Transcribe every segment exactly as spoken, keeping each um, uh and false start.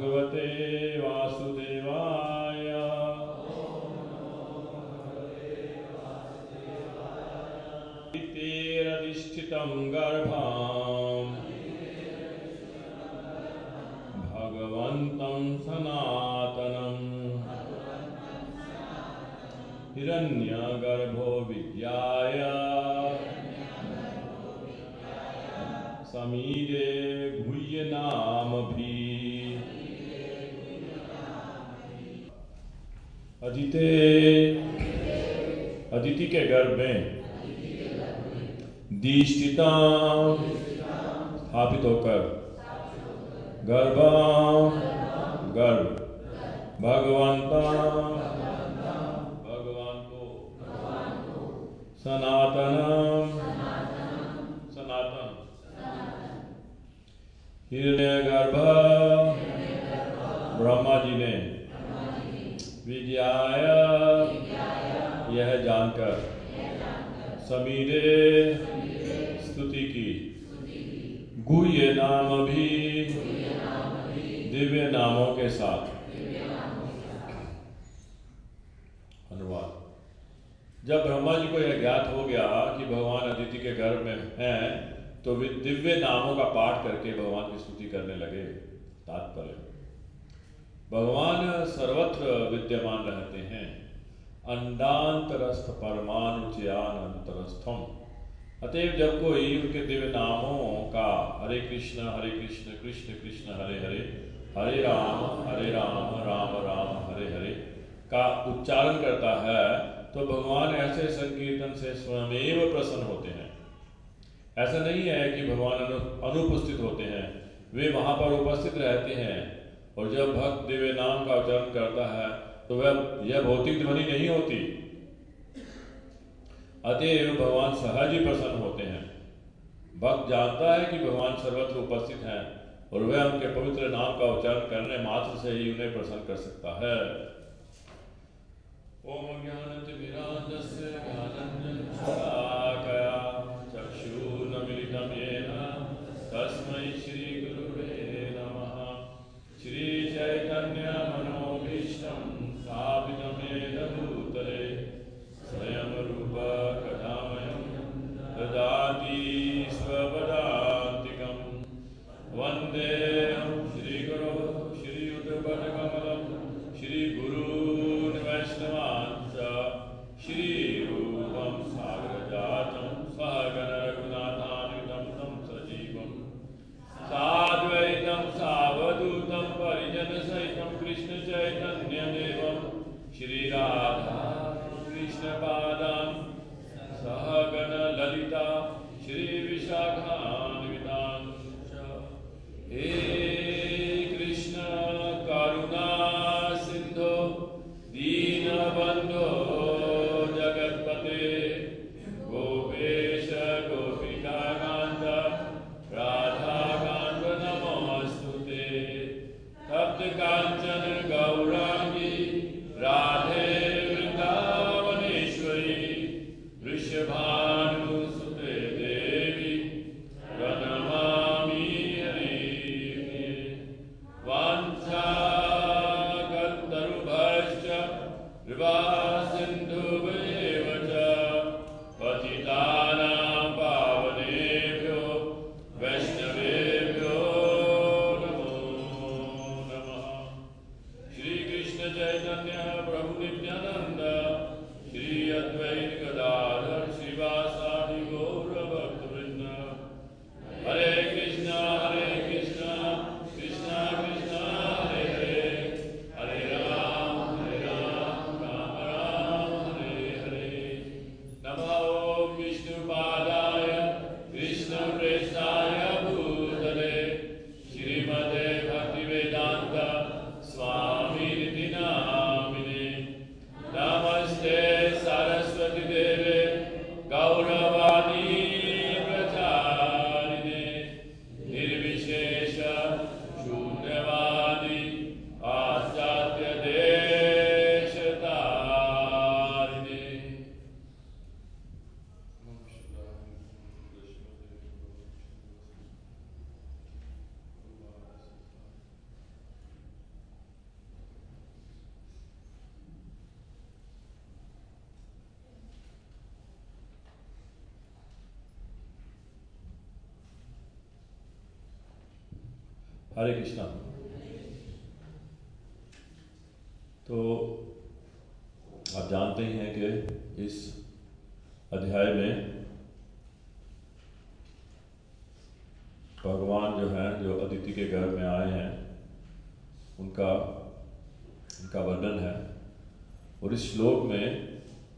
भगवते वासुदेवाय। तेरधिष्ठितं गर्भं भगवन्तं सनातनं हिरण्यगर्भो विद्याय समीरे गुह्य नामभि। अदिते अदिति के गर्भ में दीष्टिता स्थापित होकर गर्भा गर्भ भगवंता भगवान को सनातनम सनातन हिरण्यगर्भ ब्रह्मा जी ने विद्याय यह जानकर समीरे स्तुति की गुह्य नाम भी दिव्य नामों के साथ। अनुवाद। जब ब्रह्मा जी को यह ज्ञात हो गया कि भगवान अदिति के गर्भ में हैं, तो वे दिव्य नामों का पाठ करके भगवान की स्तुति करने लगे। तात्पर्य: भगवान सर्वत्र विद्यमान रहते हैं। अंडांतरस्थ परमाणुचयानंतरस्थम। अतएव जब कोई उनके दिव्य नामों का हरे कृष्ण हरे कृष्ण कृष्ण कृष्ण हरे हरे हरे राम हरे राम राम राम हरे हरे का उच्चारण करता है, तो भगवान ऐसे संकीर्तन से स्वयमेव प्रसन्न होते हैं। ऐसा नहीं है कि भगवान अनु, अनुपस्थित होते हैं, वे वहां पर उपस्थित रहते हैं। और जब भक्त दिव्य नाम का उच्चारण करता है तो वह यह भौतिक ध्वनि नहीं होती। अतएव भगवान सहज ही प्रसन्न होते हैं। भक्त जानता है कि भगवान सर्वत्र उपस्थित हैं और वह उनके पवित्र नाम का उच्चारण करने मात्र से ही उन्हें प्रसन्न कर सकता है। ओम ज्ञानतिमिरान्धस्य ज्ञानाञ्जनशलाकया चक्षुर्न्मीलितं येन तस्मै श्रीगुरुवे नमः। श्रीचैतन्यमनोभीष्टं स्थापितं येन भूतले स्वयं रूप कथामयं ददाति स्वपदान्तिकं। वन्देऽहं श्रीगुरो श्रीयुतपदकमलं श्रीगुरून् वैष्णवांश्च श्रीरूपं साग्रजातं सहगण रघुनाथान्वितं तं सजीवं साद्वैतं सावधूतं परिजनसहितं कृष्णचैतन्यदेवं श्रीराधा कृष्णपादां सहगण ललिता श्रीविशाखान्वितांश्च। हे कृष्ण करुणा सिंधो दीनबन्धो जगत्पते गोपेश गोपिकाकान्त राधाकान्त नमोऽस्तुते। तप्त कांचन गौरांगी राधे वृंदावनेश्वरी वृषभानुसुते देवी प्रणमामि हरिप्रिये। हरे कृष्णा। तो आप जानते ही हैं कि इस अध्याय में भगवान जो हैं, जो अदिति के घर में आए हैं, उनका उनका वर्णन है। और इस श्लोक में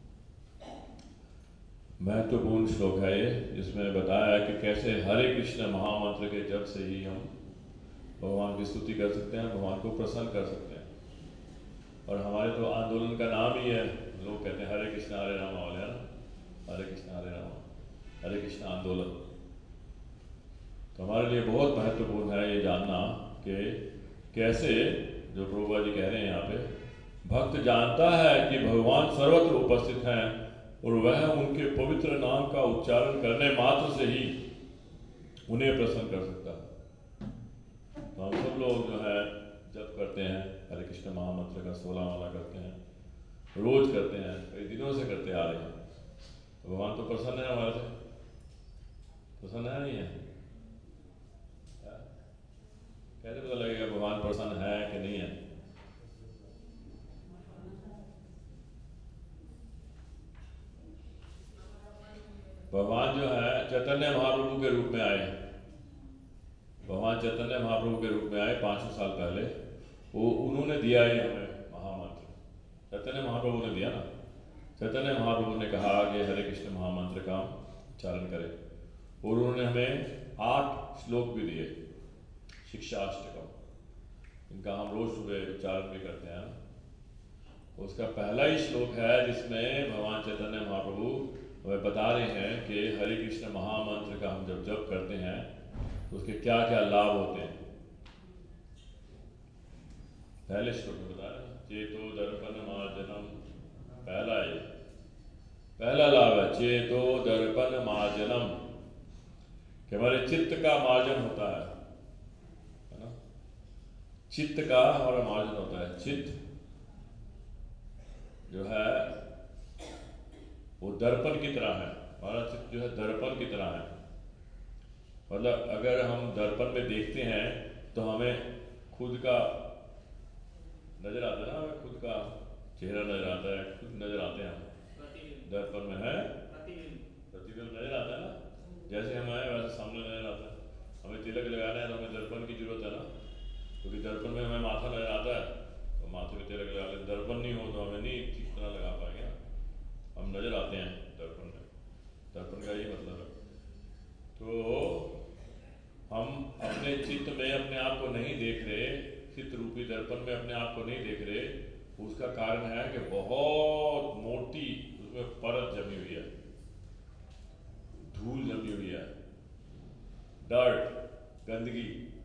महत्वपूर्ण श्लोक है ये, जिसमें बताया है कि कैसे हरे कृष्ण महामंत्र के जप से ही हम भगवान की स्तुति कर सकते हैं, भगवान को प्रसन्न कर सकते हैं। और हमारे तो आंदोलन का नाम ही है, लोग कहते हैं हरे कृष्ण हरे राम वाले, है ना, हरे कृष्ण हरे राम, हरे कृष्ण आंदोलन। तो हमारे लिए बहुत महत्वपूर्ण है ये जानना कि कैसे, जो प्रभुपाद जी कह रहे हैं यहाँ पे, भक्त जानता है कि भगवान सर्वत्र उपस्थित हैं और वह उनके पवित्र नाम का उच्चारण करने मात्र से ही उन्हें प्रसन्न कर सकता है। तो हम सब लोग जो है जप करते हैं, हरे कृष्ण महामंत्र का सोलह माला करते हैं, रोज करते हैं, कई दिनों से करते आ रहे हैं। तो भगवान तो प्रसन्न है हमारे से, प्रसन्न है नहीं है? कैसे पता लगेगा भगवान प्रसन्न है कि नहीं है? भगवान जो है चैतन्य महाप्रभु के रूप में आए, भगवान चैतन्य महाप्रभु के रूप में आए पाँच सौ साल पहले। वो उन्होंने दिया ही हमें महामंत्र, चैतन्य महाप्रभु ने दिया ना। चैतन्य महाप्रभु ने कहा कि हरे कृष्ण महामंत्र का उच्चारण करें, और उन्होंने हमें आठ श्लोक भी दिए, शिक्षाष्टकम, इनका हम रोज सुबह उच्चारण भी करते हैं। उसका पहला ही श्लोक है जिसमें भगवान चैतन्य महाप्रभु हमें बता रहे हैं कि हरे कृष्ण महामंत्र का हम जब जप करते हैं तो उसके क्या क्या लाभ होते हैं। पहले श्लोक में बता रहे हैं, चेतो दर्पण मार्जनम, पहला है, पहला लाभ है चेतो दर्पण मार्जनम, कि हमारे चित्त का मार्जन होता है, है ना, चित्त का हमारा मार्जन होता है। चित्त जो है वो दर्पण की तरह है, हमारा चित्त जो है दर्पण की तरह है। मतलब अगर हम दर्पण में देखते हैं तो हमें खुद का नजर आता है ना, हमें खुद का चेहरा नजर आता है, खुद नजर आते हैं हम दर्पण में, है प्रतिबिंब नजर आता है ना, जैसे हम आए वैसे सामने नजर आता है। हमें तिलक लगाना है तो हमें दर्पण की जरूरत है ना, क्योंकि दर्पण में हमें माथा नजर आता है, तो माथे में तिलक लगा ले। दर्पण नहीं हो तो हमें नहीं ठीक तरह लगा पाएंगे ना, हम नजर आते हैं दर्पण में, दर्पण का ये मतलब है। तो हम अपने चित्त में अपने आप को नहीं देख रहे, चित्त रूपी दर्पण में अपने आप को नहीं देख रहे, उसका कारण है कि बहुत मोटी उसमें परत जमी हुई है, धूल जमी हुई है, डर्ट, गंदगी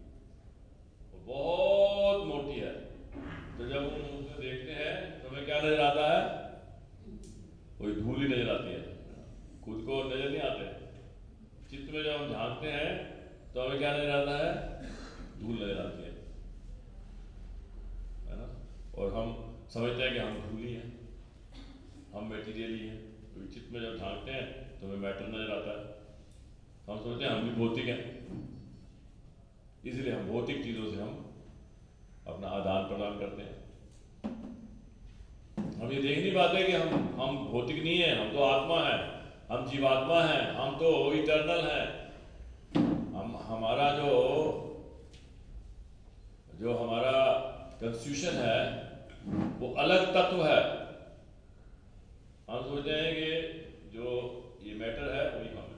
बहुत मोटी है। तो जब हम उसमें देखते हैं तो हमें क्या नजर आता है? कोई धूल ही नजर आती है, खुद को नजर नहीं आते। चित्त में जब हम झांकते हैं तो हमें क्या नजर आता है? धूल नजर आती है, है ना। और हम समझते हैं कि हम धूल ही हैं, हम मेटीरियल ही हैं। तो चित्त में जब झांकते हैं तो हमें मैटर नजर आता है, हम सोचते हैं हम भी भौतिक हैं, इसलिए हम भौतिक चीजों से हम अपना आदान प्रदान करते हैं। हम ये देख नहीं पाते कि हम हम भौतिक नहीं है, हम तो आत्मा है, हम जीवात्मा है, हम तो इटर्नल है। हम हमारा जो जो हमारा कंस्टिट्यूशन है वो अलग तत्व है। हम सोचते हैं कि जो ये मैटर है वही हम है।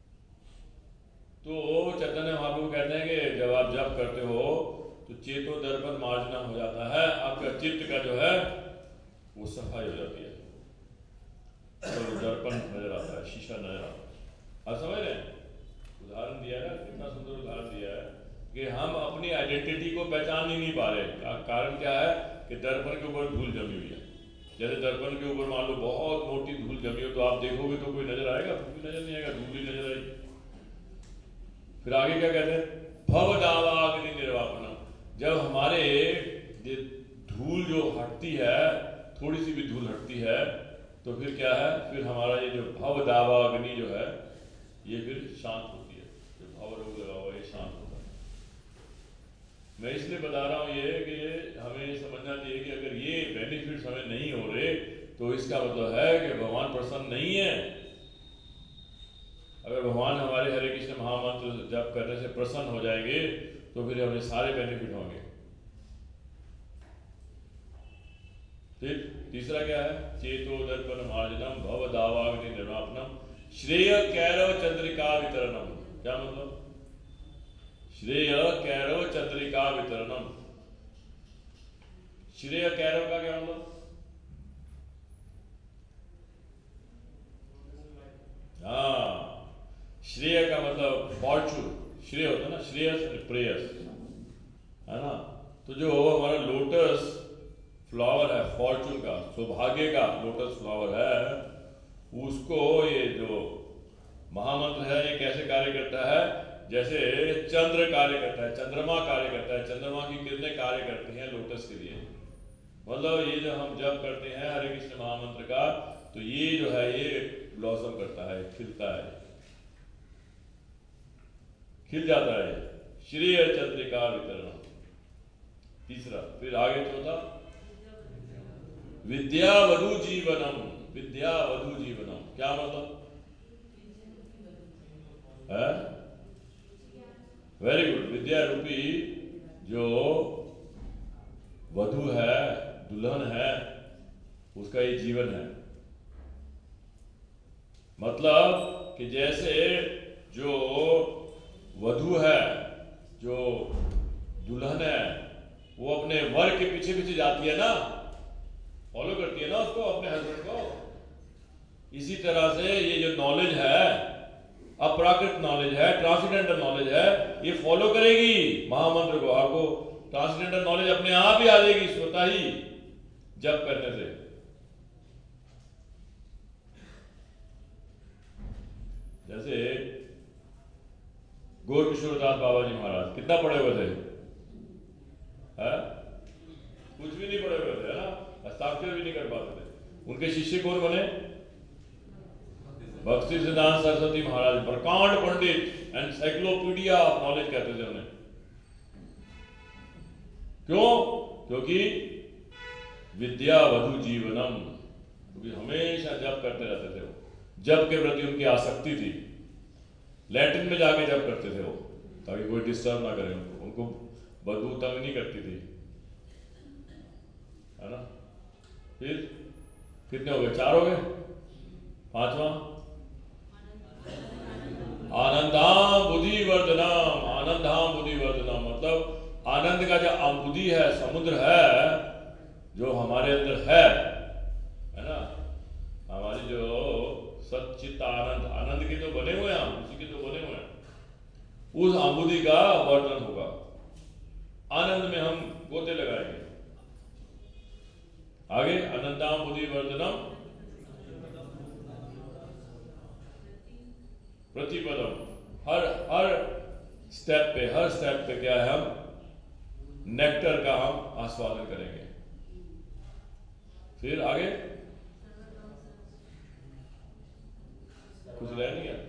तो चैतन्य महाप्रभु कहते हैं कि जब आप जप करते हो तो चेतो दर्पण मार्जना हो जाता है, आपका चित्त का जो है वो सफाई हो जाती है, तो दर्पण नजर आता है, शीशा नजर आता है। आप समझ रहे हैं? उदाहरण दिया है ना, कितना सुंदर उदाहरण दिया है कि हम अपनी आइडेंटिटी को पहचान ही नहीं पा रहे। कारण क्या है कि दर्पण के ऊपर धूल जमी हुई है। जैसे दर्पण के ऊपर मान लो बहुत मोटी धूल जमी हो तो आप देखोगे तो कोई नजर आएगा? कोई नजर नहीं आएगा, धूल ही नजर आएगी। फिर आगे क्या कहते हैं? भव दावाग्नि निर्वापनम, जब हमारे धूल जो हटती है, थोड़ी सी भी धूल हटती है तो फिर क्या है? फिर हमारा ये जो भव दावाग्नि जो है ये फिर शांत होती है, जो भव रोग लगा हुआ ये शांत होता है। मैं इसलिए बता रहा हूँ ये कि हमें समझना चाहिए कि अगर ये बेनिफिट्स हमें नहीं हो रहे तो इसका मतलब है कि भगवान प्रसन्न नहीं है। अगर भगवान हमारे हरे कृष्ण महामंत्र जप करने से प्रसन्न हो जाएंगे तो फिर हमें सारे बेनिफिट होंगे। फिर तीसरा क्या है? चेतो दर्पण मार्जनम भव दावाग्नि निर्वापनम श्रेय कैरव चंद्रिका वितरणम। क्या मतलब? श्रेय कैरव चंद्रिका वितरणम। श्रेय कैरव का क्या मतलब? हाँ, श्रेय का मतलब फॉर्चून। श्रेय होता है ना, श्रेयस प्रेयस, है ना। तो जो हमारा लोटस फ्लावर है, फॉर्चून का, सौभाग्य का लोटस फ्लावर है, उसको ये जो महामंत्र है ये कैसे कार्य करता है? जैसे चंद्र कार्य करता है, चंद्रमा कार्य करता है, चंद्रमा की किरणें कार्य करती हैं लोटस के लिए। मतलब ये जो हम जप करते हैं हरे कृष्ण महामंत्र का, तो ये जो है ये ब्लॉसम करता है, खिलता है, खिल जाता है। श्रेय चंद्रिका वितरण। तीसरा, फिर आगे चौथा, विद्या वधु जीवनम। विद्या वधु जीवनम क्या मतलब है? Very good. विद्या रूपी जो वधु है, दुल्हन है, उसका ये जीवन है। मतलब कि जैसे जो वधु है, जो दुल्हन है, वो अपने वर के पीछे पीछे जाती है ना, फॉलो करती है ना उसको, अपने हस्बैंड को। इसी तरह से ये जो नॉलेज है, अपराकृत नॉलेज है, ट्रांसेंडेंटल नॉलेज है, ये फॉलो करेगी महामंत्र को। आपको ट्रांसेंडेंटल नॉलेज अपने आप ही आ जाएगी स्वतः ही जप करने से। जैसे गौर किशोरदास बाबा जी महाराज कितना पढ़े हुए थे? है? कुछ भी नहीं पढ़े हुए थे, है ना, हस्ताक्षर भी नहीं कर पाते थे। उनके शिष्य कौन बने? भक्ति सिद्धांत सरस्वती महाराज, प्रकांड पंडित, एनसाइक्लोपीडिया ऑफ नॉलेज कहते थे उन्हें। क्यों? क्योंकि विद्या वधु जीवनम, क्योंकि हमेशा जप करते रहते थे वो। जप के प्रति उनकी आसक्ति थी। लैटिन में जाके जप करते थे वो, ताकि कोई डिस्टर्ब ना करे उनको। उनको बदबू तंग नहीं करती थी, है ना। फिर कितने हो गए? चार हो गए। पांचवा, आनंदाम बुद्धि वर्धनम। आनंदाम बुद्धि वर्धनम मतलब आनंद का जो अबुद्धि है, समुद्र है जो हमारे अंदर है, है ना। हमारी जो सच्चित आनंद, आनंद के तो बने हुए हैं हम, उसी के तो बने हुए हैं। उस अबुद्धि का वर्धन होगा। आनंद में हम गोते लगाएंगे। आगे, अनंताम बुद्धि वर्धनम प्रतिपदम। हर हर स्टेप पे, हर स्टेप पे क्या है, हम नेक्टर का हम आस्वादन करेंगे। फिर आगे कुछ रह नहीं गया?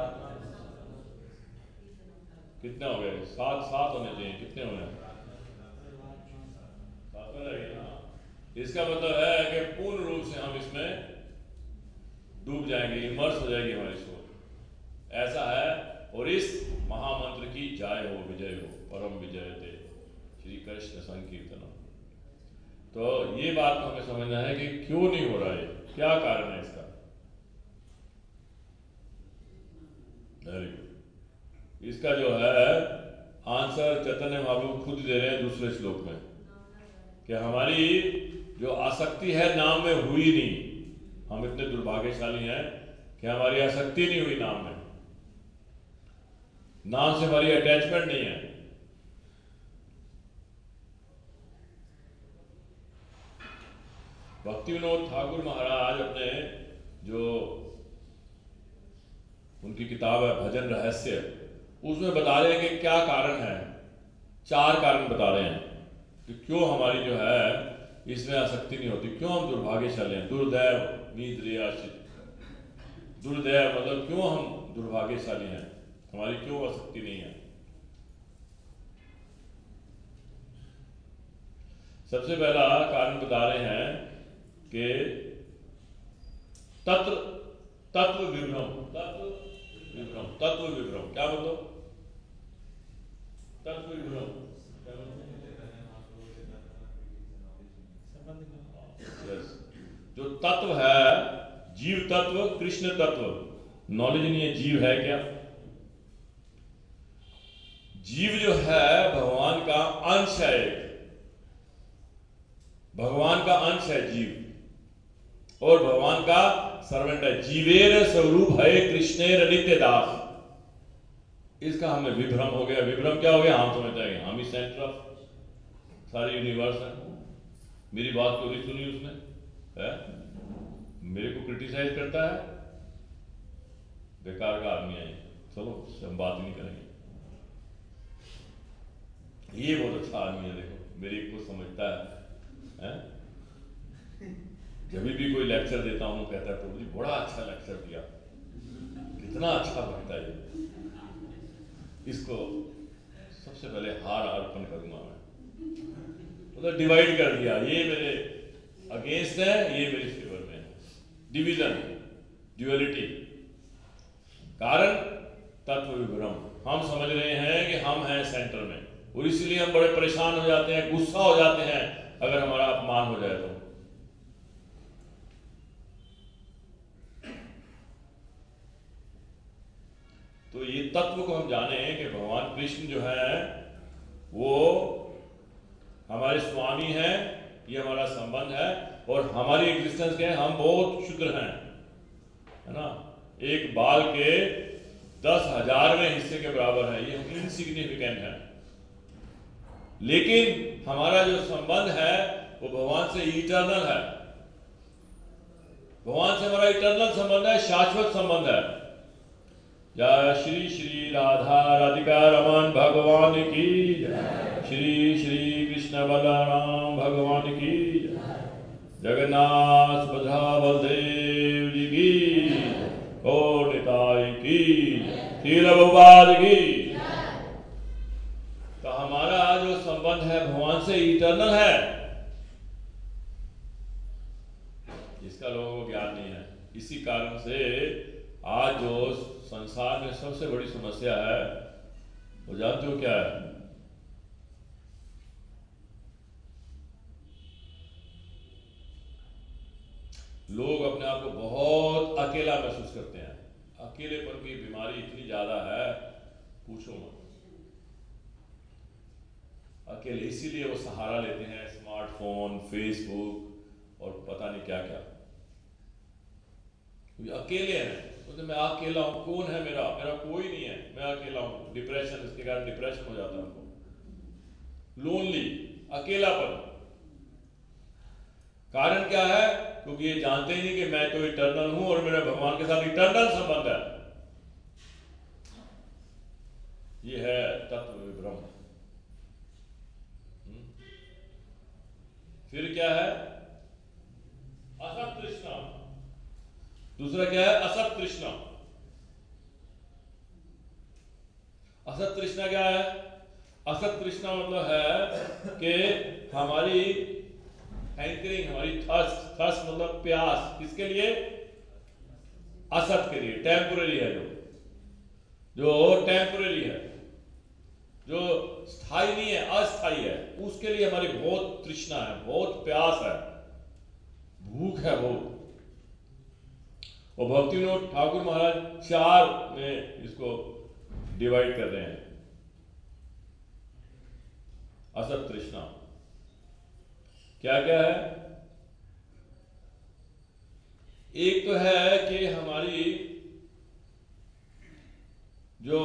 कितने हो गए? सात सात होने चाहिए। कितने होने? सात में रहेंगे ना। इसका मतलब है कि पूर्ण रूप से हम इसमें डूब जाएंगे, इमर्स हो जाएगी हमारी सोच। ऐसा है। और इस महामंत्र की जय हो, विजय हो, परम विजय दे श्री कृष्ण संकीर्तनम। तो ये बात को हमें समझना है कि क्यों नहीं हो रहा है, क्या कारण है इसका। Very good. इसका जो है आंसर चैतन्य महाप्रभु खुद दे रहे हैं दूसरे श्लोक में, कि हमारी जो आसक्ति है नाम में हुई नहीं। हम इतने दुर्भाग्यशाली हैं कि हमारी आसक्ति नहीं हुई नाम में, नाम से हमारी अटैचमेंट नहीं है। भक्ति विनोद ठाकुर महाराज अपने जो उनकी किताब है भजन रहस्य, उसमें बता रहे हैं कि क्या कारण है। चार कारण बता रहे हैं कि क्यों हमारी जो है इसमें आसक्ति नहीं होती, क्यों हम दुर्भाग्यशाली हैं। दुर्दैव नीद्रियाशित, दुर्दैव मतलब क्यों हम दुर्भाग्यशाली हैं, हमारी क्यों आसक्ति नहीं है। सबसे पहला कारण बता रहे हैं कि तत्व तत्व विभ्रम। तत्व विभ्रम तत्व विभ्रम क्या मतलब? तत्व विभ्रम क्या मतलब? जो तत्व है, जीव तत्व, कृष्ण तत्व, नॉलेज नहीं है जीव है क्या? जीव जो है भगवान का अंश है, भगवान का अंश है जीव, और भगवान का सर्वेंट है। जीवेर स्वरूप है कृष्णेर नित्य दास। इसका हमें विभ्रम हो गया। विभ्रम क्या हो गया? हम समझते हैं हम ही सेंटर ऑफ सारी यूनिवर्स है। मेरी बात तो नहीं सुनी उसने है, मेरे को क्रिटिसाइज करता है, बेकार का आदमी है। चलो हम बात नहीं करेंगे। ये बहुत अच्छा आदमी है, देखो मेरी को समझता है, है? जब भी कोई लेक्चर देता हूँ कहता है प्रभु जी बड़ा अच्छा लेक्चर दिया, कितना अच्छा बनता है, इसको सबसे पहले हार अर्पण करूंगा मैं। मतलब डिवाइड कर दिया, ये मेरे अगेंस्ट है, ये मेरे फेवर में है। Division, duality. कारण तत्व विभ्रम। हम समझ रहे हैं कि हम हैं सेंटर में, और इसलिए हम बड़े परेशान हो जाते हैं, गुस्सा हो जाते हैं अगर हमारा अपमान हो जाए तो। तो ये तत्व को हम जाने कि भगवान कृष्ण जो है वो हमारे स्वामी हैं, ये हमारा संबंध है, और हमारी एग्जिस्टेंस क्या है? हम बहुत क्षुद्र हैं, है ना? एक बाल के दस हजारवें हिस्से के बराबर है, ये हम इनसिग्निफिकेंट है। लेकिन हमारा जो संबंध है वो भगवान से इटर्नल है। भगवान से हमारा इटर्नल संबंध है, शाश्वत संबंध है। जय श्री श्री राधा राधिका रमन भगवान की जय। श्री श्री कृष्ण बलराम भगवान की जय। जगन्नाथ सुभद्रा बलदेव जी की, और निताई की, श्रील प्रभुपाद की। तो हमारा जो संबंध है भगवान से इटर्नल है, इसका लोगों को ज्ञान नहीं है। इसी कारण से आज जो संसार में सबसे बड़ी समस्या है वो जानते हो क्या है? लोग अपने आप को बहुत अकेला महसूस करते हैं। अकेलेपन की बीमारी इतनी ज्यादा है पूछो मत। अकेले इसीलिए वो सहारा लेते हैं स्मार्टफोन, फेसबुक और पता नहीं क्या क्या। अकेले हैं तो मैं अकेला हूं, कौन है मेरा? मेरा कोई नहीं है, मैं अकेला हूं। डिप्रेशन, इसके कारण डिप्रेशन हो जाता है उनको। लोनली, अकेलापन। कारण क्या है? क्योंकि ये जानते ही नहीं कि मैं तो इटर्नल हूं और मेरा भगवान के साथ इटर्नल संबंध है। ये है तत्व विभ्रम। फिर क्या है? असत तृष्णा। दूसरा क्या है? असत तृष्णा। असत तृष्णा क्या है? असत तृष्णा मतलब है कि हमारी हैंकरिंग, हमारी थर्स्ट, थर्स्ट मतलब प्यास, किसके लिए? असत के लिए, टेम्पोररी है, जो जो टेम्पोररी है, जो स्थायी नहीं है, अस्थायी है, उसके लिए हमारी बहुत तृष्णा है, बहुत प्यास है, भूख है बहुत। और भक्ति विनोद ठाकुर महाराज चार में इसको डिवाइड कर रहे हैं। असत तृष्णा क्या क्या है? एक तो है कि हमारी जो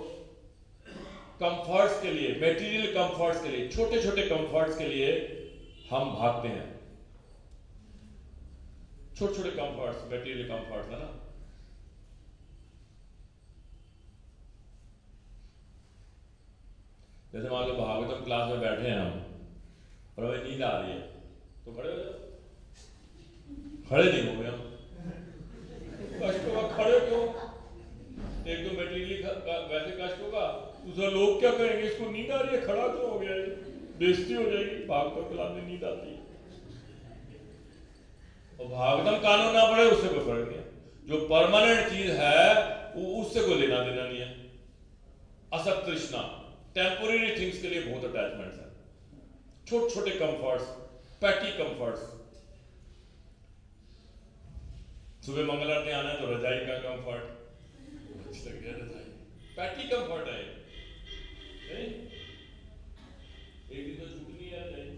कंफर्ट्स के लिए, मेटीरियल कंफर्ट्स के लिए, छोटे छोटे कंफर्ट्स के लिए हम भागते हैं। छोटे छोटे कंफर्ट्स, मेटीरियल कंफर्ट्स, है ना? जैसे मान लो भागवतम क्लास में बैठे हैं हम और हमें नींद आ रही है, तो खड़े हो जाओ। खड़े नहीं हो गए हम, कष्ट होगा। खड़े क्यों? एक तो मेटीरियल वैसे कष्ट होगा, दूसरा लोग क्या कहेंगे, इसको नींद आ रही है, खड़ा क्यों हो गया ये? बेइज्जती हो जाएगी, भागवतम चलाने नींद आती है। और भागवतम कानून ना पड़े उससे कोई फर्क नहीं है। जो परमानेंट चीज है वो उससे कोई लेना देना नहीं है। असत तृष्णा, टेम्पोररी थिंग्स के लिए बहुत अटैचमेंट्स है, छोटे छोटे कंफर्ट्स, पैटी कंफर्ट्स। सुबह मंगल आरती आना है तो रजाई का कंफर्ट, अच्छा लग गया रजाई, पैटी कंफर्ट है नहीं? एक दिन तो छूटनी है रजाई,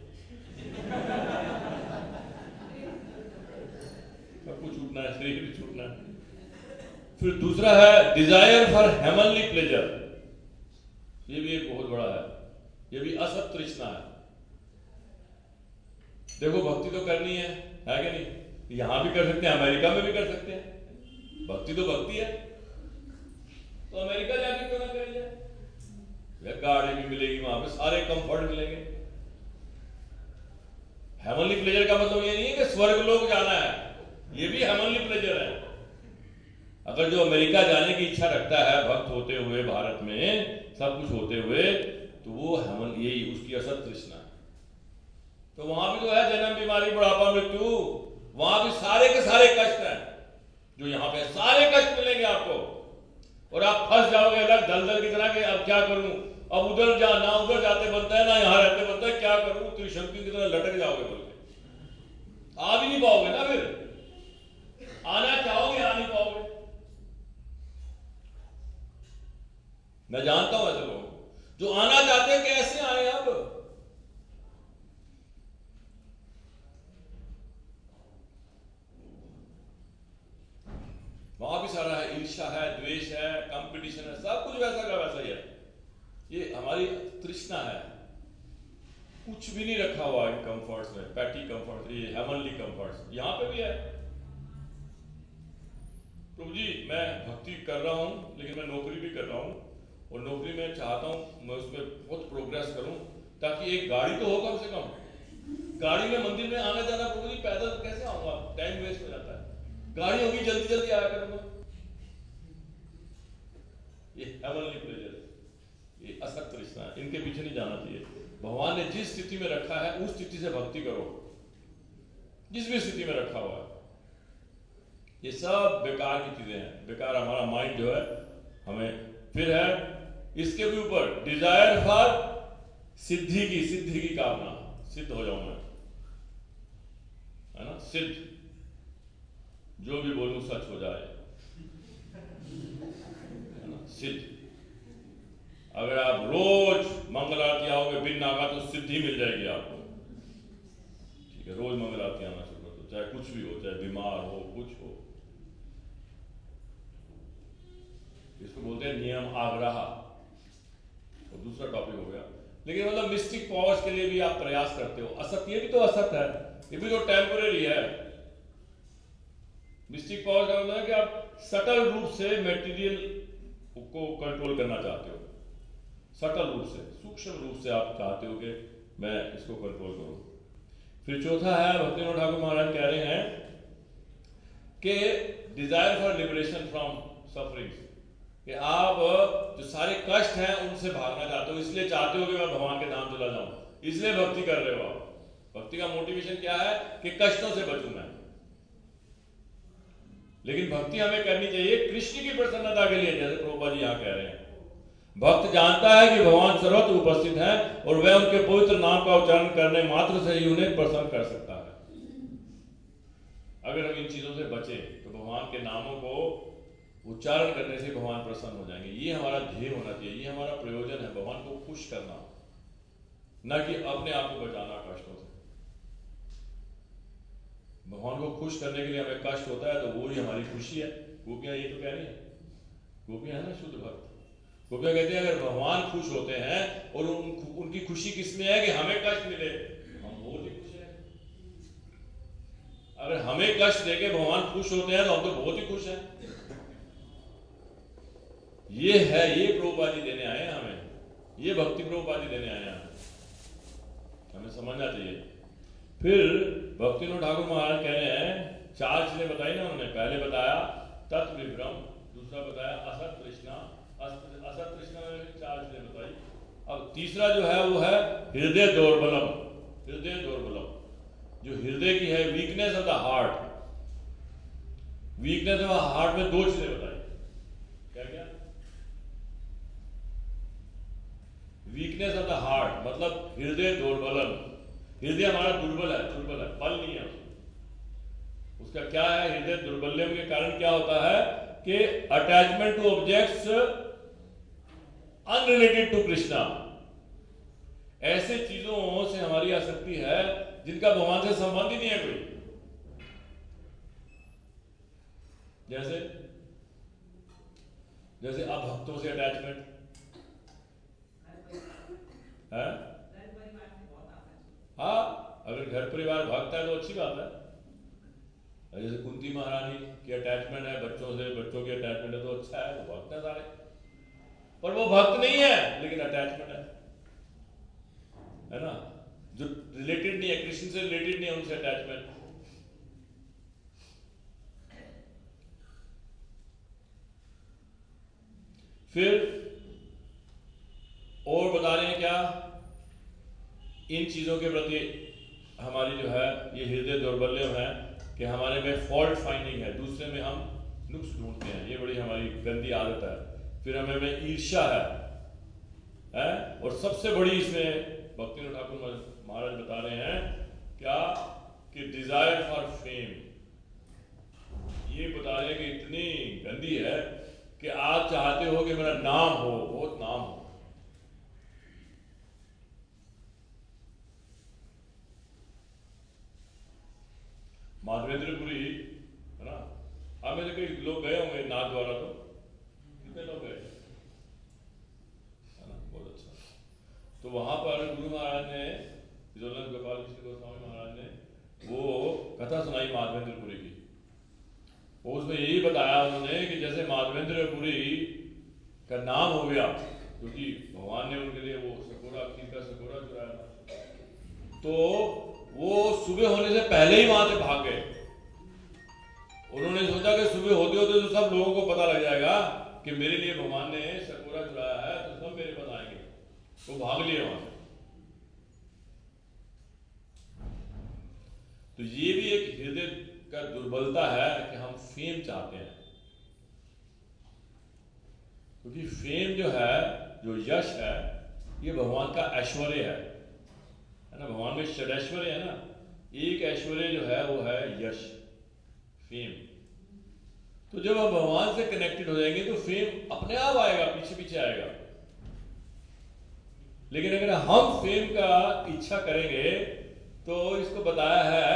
सब कुछ छूटना है, शरीर भी छूटना है। फिर दूसरा है डिजायर फॉर हेवनली प्लेजर, ये भी एक बहुत बड़ा है, ये भी असत तृष्णा है। देखो भक्ति तो करनी है, है कि नहीं? यहां भी कर सकते हैं, अमेरिका में भी कर सकते हैं, भक्ति तो भक्ति है। तो अमेरिका जाके क्यों ना करी जाए? गाड़ी भी मिलेगी वहां पे, सारे कंफर्ट मिलेंगे। हेवनली प्लेजर का मतलब ये नहीं है कि स्वर्ग लोक जाना है, ये भी हेवनली प्लेजर है। अगर जो अमेरिका जाने की इच्छा रखता है भक्त होते हुए, भारत में सब कुछ होते हुए, तो वो हेवन, यही उसकी असत तृष्णा है। तो वहां भी तो है जन्म, बीमारी, बुढ़ापा, मृत्यु, वहां भी सारे के सारे कष्ट हैं जो यहाँ पे, सारे कष्ट मिलेंगे आपको। और आप फंस जाओगे अलग दलदल की तरह कि अब क्या करूं, अब उधर जा, ना उधर जाते बनता है ना यहां रहते बनता है, क्या करूं, त्रिशंकु की तरह लटक जाओगे बोल के, आ भी नहीं पाओगे ना, फिर आना चाहोगे आ नहीं पाओगे। मैं जानता हूं ऐसे लोग जो आना चाहते हैं, कैसे आए अब? वहां भी सारा है, ईर्ष्या है, द्वेष है, कंपटीशन है, सब कुछ वैसा का वैसा ही है। ये हमारी तृष्णा है, कुछ भी नहीं रखा हुआ इन कंफर्ट्स में, पैटी कंफर्ट्स, ये हेवनली कंफर्ट्स यहां पे भी है। प्रभु जी मैं भक्ति कर रहा हूं, लेकिन मैं नौकरी भी कर रहा हूं, और नौकरी में चाहता हूं मैं उसमें बहुत प्रोग्रेस करूं, ताकि एक गाड़ी तो हो कम से कम। गाड़ी में मंदिर में आना जाना, प्रभु जी पैदल कैसे आऊंगा, टाइम वेस्ट हो जाता है, गाड़ी होगी जल्दी जल्दी आया करूंगा। ये हेवनली प्लेजर, ये असत तृष्णा, इनके पीछे नहीं जाना चाहिए। भगवान ने जिस स्थिति में रखा है उस स्थिति से भक्ति करो, जिस भी स्थिति में रखा हुआ है। ये सब बेकार की चीजें हैं, बेकार हमारा माइंड जो है हमें। फिर है इसके भी ऊपर डिजायर फॉर सिद्धि की, सिद्धि की कामना, सिद्ध हो जाऊं मैं, है ना, सिद्ध, जो भी बोलूं सच हो जाए, है ना, सिद्ध। अगर आप रोज मंगल आरती आओगे बिन नागा तो सिद्धि मिल जाएगी आपको, ठीक है? रोज मंगल आरती आना शुरू कर दो, चाहे कुछ भी हो, चाहे बीमार हो, कुछ हो। इसको बोलते हैं नियम आग्रह, और दूसरा टॉपिक हो गया। लेकिन मतलब मिस्टिक पावर्स के लिए भी आप प्रयास करते हो, असत, ये भी तो असत है, ये भी तो टेम्परेरी है। मिस्टिक पावर का मतलब है कि आप सटल रूप से मटेरियल को कंट्रोल करना चाहते हो, सटल रूप से, सूक्ष्म रूप से आप चाहते हो कि मैं इसको कंट्रोल करूं। फिर चौथा है, भक्तिविनोद ठाकुर महाराज कह रहे हैं कि desire for liberation from suffering, कि आप जो सारे कष्ट हैं उनसे भागना चाहते हो, इसलिए चाहते हो कि मैं भगवान के धाम चला जाऊं, इसलिए भक्ति कर रहे हो आप। भक्ति का मोटिवेशन क्या है कि कष्टों से बचूं मैं। लेकिन भक्ति हमें करनी चाहिए कृष्ण की प्रसन्नता के लिए, जैसे प्रभुपाद जी यहां कह रहे हैं। भक्त जानता है कि भगवान सर्वत्र उपस्थित है और वह उनके पवित्र नाम का उच्चारण करने मात्र से ही उन्हें प्रसन्न कर सकता है। अगर हम इन चीजों से बचे तो भगवान के नामों को उच्चारण करने से भगवान प्रसन्न हो जाएंगे। ये हमारा ध्येय होना चाहिए, ये हमारा प्रयोजन है, भगवान को खुश करना, न कि अपने आप को बचाना कष्टों से। भगवान को खुश करने के लिए हमें कष्ट होता है तो वो ही हमारी खुशी है। गोपियां ये तो कह रही है, गोपियां है ना शुद्ध भक्त, गोपियां कहते हैं अगर भगवान खुश होते हैं और उन, उनकी खुशी किसमें है कि हमें कष्ट मिले, हम बहुत ही खुश हैं। अगर हमें कष्ट देके भगवान खुश होते हैं तो हम तो बहुत ही खुश हैं। ये है, ये प्रभुपाद जी देने आए हैं हमें, ये भक्ति प्रभुपाद जी देने आए हैं हमें, हमें समझना चाहिए। फिर भक्तिविनोद ठाकुर महाराज कह रहे हैं, चार चीजें बताई ना उन्होंने, पहले बताया तत्व विभ्रम, दूसरा बताया असत तृष्णा, असत तृष्णा में चार चीजें बताई, अब तीसरा जो है वो है हृदय दौर्बलम। हृदय दौर्बलम जो हृदय की है, weakness of the heart. Weakness of heart में दो चीजें बताई। क्या क्या? वीकनेस ऑफ द हार्ट मतलब हृदय दौर्बलम। हृदय हमारा दुर्बल है, दुर्बल है, बल नहीं है उसमें। उसका क्या है? हृदय दुर्बल्यम के कारण क्या होता है कि attachment to objects unrelated to Krishna. ऐसे चीजों से हमारी आसक्ति है जिनका भगवान से संबंध ही नहीं है कोई। जैसे जैसे अभक्तों से अटैचमेंट है। हाँ, अगर घर परिवार भागता है तो अच्छी बात है। जैसे कुंती महारानी की अटैचमेंट है बच्चों से, बच्चों की अटैचमेंट है तो अच्छा है, वो भक्त है सारे। पर वो भक्त नहीं है लेकिन अटैचमेंट है, है ना? जो रिलेटेड नहीं है, कृष्ण से रिलेटेड नहीं है, उनसे अटैचमेंट। फिर और बता रहे हैं क्या? इन चीजों के प्रति हमारी जो है ये हृदय दौर्बल्य है कि हमारे में फॉल्ट फाइंडिंग है, दूसरे में हम नुक्स ढूंढते हैं। ये बड़ी हमारी गंदी आदत है। फिर हमें में ईर्ष्या है, है? और सबसे बड़ी इसमें भक्ति ठाकुर महाराज बता रहे हैं क्या कि डिजायर फॉर फेम। ये बता रहे हैं कि इतनी गंदी है कि आप चाहते हो कि मेरा नाम हो, बहुत नाम हो। माधवेंद्रपुरी है ना, आप में से कई लोग गए होंगे नाथ द्वारा, तो कितने लोग गए है ना? बहुत अच्छा। तो वहां पर गुरु महाराज ने, विजोलन गोपाल कृष्ण गोस्वामी महाराज ने वो कथा सुनाई माधवेंद्रपुरी की। वो उसमें यही बताया उन्होंने कि जैसे माधवेंद्रपुरी का नाम हो गया क्योंकि भगवान ने उनके लिए वो सकोरा, खीर का सकोरा चुराया था, तो वो सुबह होने से पहले ही वहां से भाग गए। उन्होंने सोचा कि सुबह होते होते तो सब लोगों को पता लग जाएगा कि मेरे लिए भगवान ने सकोरा चुराया है, तो सब मेरे पास आएंगे। वो भाग लिए वहां से। तो ये भी एक हृदय का दुर्बलता है कि हम फेम चाहते हैं। क्योंकि फेम जो है, जो यश है, ये भगवान का ऐश्वर्य है, है ना? भगवान में षडैश्वर्य है ना। एक ऐश्वर्य जो है वो है यश, फेम। तो जब हम भगवान से कनेक्टेड हो जाएंगे तो फेम अपने आप आएगा, पीछे पीछे आएगा। लेकिन अगर हम फेम का इच्छा करेंगे तो इसको बताया है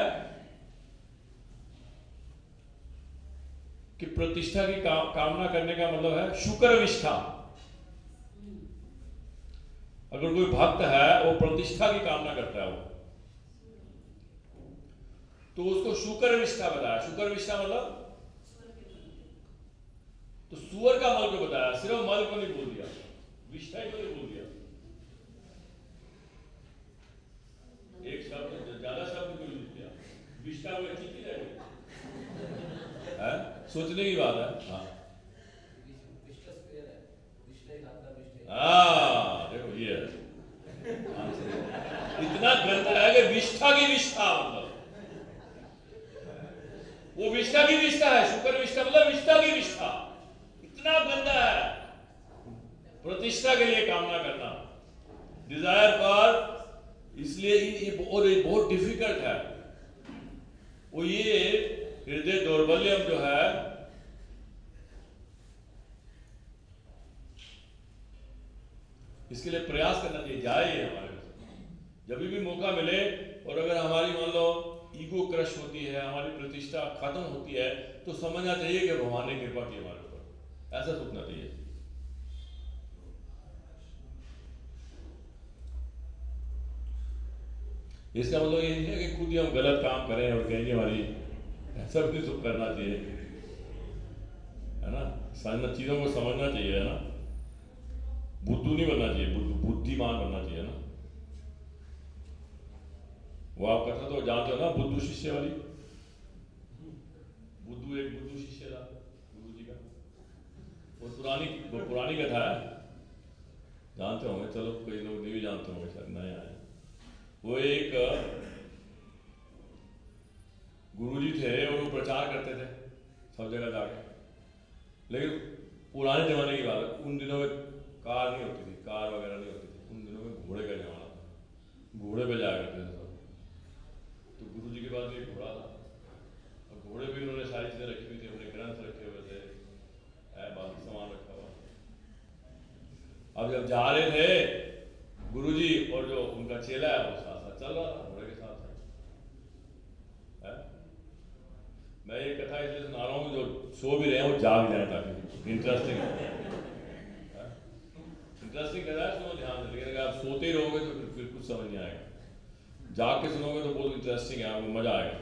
कि प्रतिष्ठा की का, कामना करने का मतलब है शुक्र विष्ठा। अगर कोई भक्त है वो प्रतिष्ठा की कामना करता है, वो तो उसको शुक्र विष्ठा बताया। शुक्र विष्ठा मतलब तो सुअर का मल को बताया, सिर्फ मल को नहीं बोल दिया, विष्ठा को नहीं बोल दिया। एक शब्द ज्यादा शब्द को यूज किया, विष्ठा को अच्छी चीज है, सोचने की बात है। हाँ हाँ, देखो ये इतना ग्रंथ है कि विष्ठा की विष्ठा मतलब वो विष्ठा की विष्ठा है। शुक्र विष्ठा मतलब विष्ठा की विष्ठा। इतना गंदा है प्रतिष्ठा के लिए कामना करना, डिजायर फॉर। इसलिए ये बहुत बहुत डिफिकल्ट है। वो ये हृदय दौर्बल्यम जो है, इसके लिए प्रयास करना चाहिए, जाए ये हमारे से। जब भी मौका मिले और अगर हमारी मान लो ईगो क्रश होती है, हमारी प्रतिष्ठा खत्म होती है, तो समझना चाहिए कि भगवान ने कृपा की हमारे ऊपर, ऐसा सोचना चाहिए। इसका मतलब ये नहीं है कि खुद ही हम गलत काम करें और कहेंगे हमारी, ऐसा भी तो करना चाहिए, है ना? सारी चीजों को समझना चाहिए, है ना? बुद्धू नहीं बनना चाहिए, बुद्धू बुद्धिमान बनना चाहिए ना। वो आप कथा तो जानते हो ना, बुद्धू शिष्य वाली। बुद्धू एक बुद्धू शिष्य था गुरु जी का, वो पुरानी वो पुरानी कथा है। जानते होंगे, चलो कई लोग नहीं भी जानते होंगे, शायद नए आए। वो एक गुरुजी थे और वो प्रचार करते थे सब जगह जाके, लेकिन पुराने जमाने की बात है, उन दिनों में कार नहीं होती थी, कार वगैरह नहीं होती थी, उन दिनों में घोड़े का जमाना था, घोड़े पे जाया करते थे सब। तो गुरुजी के पास एक घोड़ा था, और घोड़े पे उन्होंने सारी चीजें रखी हुई थी, अपने ग्रंथ रखे हुए थे, बाकी सामान रखा हुआ। अब जब जा रहे थे गुरुजी और जो उनका चेला है वो साथ साथ चल रहा था, घोड़े के साथ है। मैं ये कथा इसलिए सुना रहा हूँ, जो सो भी रहे हैं वो जाग जाए, ताकि इंटरेस्टिंग इंटरेस्टिंग कथा है, सुनो ध्यान से। लेकिन अगर आप सोते ही रहोगे तो फिर फिर कुछ समझ नहीं आएगा, जाग के सुनोगे तो बहुत इंटरेस्टिंग है, आपको मजा आएगा।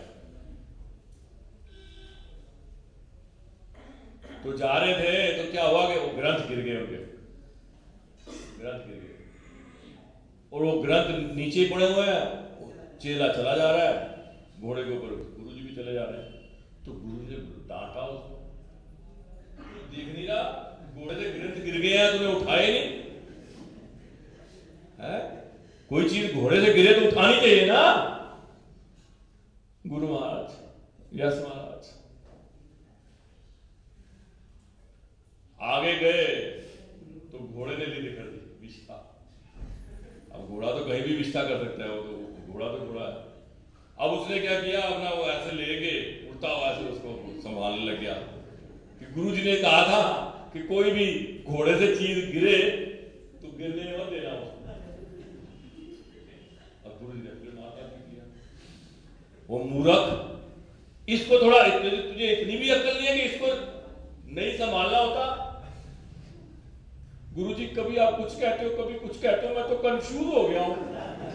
तो जा रहे थे तो क्या हुआ कि वो ग्रंथ गिर गए, उनके ग्रंथ गिर गए, और वो ग्रंथ नीचे पड़े हुए हैं, चेला चला जा रहा है घोड़े के ऊपर, गुरुजी भी चले जा रहे हैं। तो गुरु ने डांटा उसको, देख नहीं रहा घोड़े से ग्रंथ गिर गए हैं, तुम्हें उठाए नहीं है? कोई चीज घोड़े से गिरे तो उठानी चाहिए ना। गुरु महाराज, यस महाराज आगे गए तो घोड़े ने लीड कर दी विष्ठा। अब घोड़ा तो कहीं भी विष्ठा कर सकता है, वो तो घोड़ा तो घोड़ा है। अब उसने क्या किया, अपना वो ऐसे लेके उल्टा हुआ से उसको संभालने लग गया कि गुरुजी ने कहा था कि कोई भी घोड़े से चीज गिरे तो गिरने मत देना उसको। अब गुरुजी ने फिर नाटक किया, वो मूर्ख, इसको थोड़ा, तुझे इतनी भी अक्ल नहीं है कि इसको नहीं संभालना होता। गुरुजी कभी आप कुछ कहते हो, कभी कुछ कहते हो, मैं तो कंफ्यूज हो गया हूं।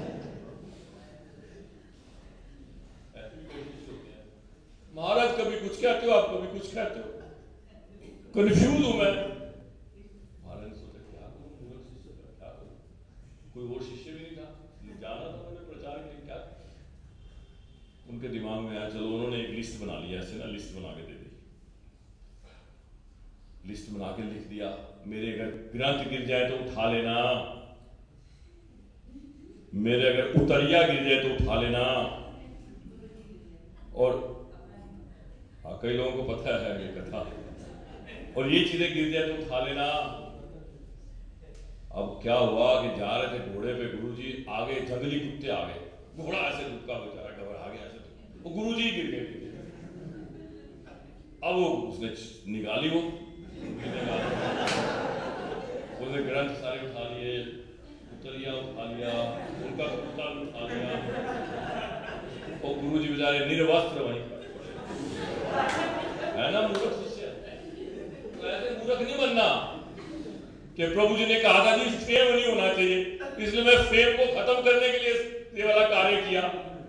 महाराज कभी कुछ कहते हो, आप कभी कुछ कहते हो, कंफ्यूज हूं मैं। महाराज ने सोचा क्या करूं, मूर्ख शिष्य का क्या करूं, कोई और शिष्य भी नहीं था, जाना था मैंने प्रचार के लिए, क्या उनके दिमाग में आया। चलो उन्होंने एक लिस्ट बना ली, ऐसे ना लिस्ट बना के दे दी, लिस्ट बना के लिख दिया, मेरे अगर ग्रंथ गिर जाए तो उठा लेना, मेरे अगर उतरिया गिर जाए तो उठा लेना। और हाँ, कई लोगों को पता है ये कथा, और ये चीजें गिर जाए तो उठा लेना। अब क्या हुआ कि जा रहे थे घोड़े पे गुरुजी, आगे जंगली कुत्ते आ गए, घोड़ा ऐसे दुबका बेचारा घबरा गया ऐसे, वो गुरुजी गिर गए। अब वो उसने निकाली, वो उसने ग्रंथ सारे उठा लिए, उतरिया उठा लिया, उनका कुर्ता उठा लिया, और गुरुजी बेचारे निर्वस्त्र वहीं है ना। मूर्ख शिष्य, तो ऐसे मूर्ख नहीं बनना कि प्रभु जी ने कहा था जी फेम नहीं होना चाहिए, इसलिए मैं फेम को खत्म करने के लिए ये वाला कार्य किया।